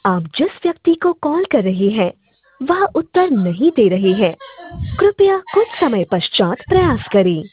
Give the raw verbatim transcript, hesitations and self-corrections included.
आप जिस व्यक्ति को कॉल कर रहे हैं वह उत्तर नहीं दे रहे हैं। कृपया कुछ समय पश्चात प्रयास करें।